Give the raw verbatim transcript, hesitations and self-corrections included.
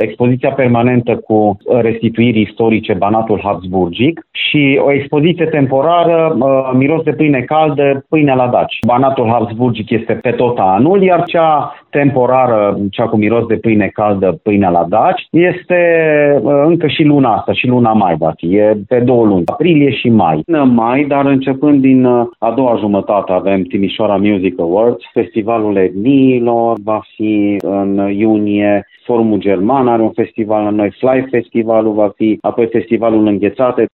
expoziția permanentă cu restituiri istorice Banatul Habsburgic și o expoziție temporară Miros de pâine caldă, pâinea la Daci. Banatul Habsburgic este pe tot anul, iar cea temporară, cea cu miros de pâine caldă, pâinea la Daci, este încă și luna asta, și luna mai va fi, e pe două luni, aprilie și mai. În mai, dar începând din a doua jumătate avem Timișoara Music Awards, Festivalul Etniilor va fi în iunie, Forumul German are un festival la noi, Fly Festivalul va fi, apoi Festivalul Înghețate.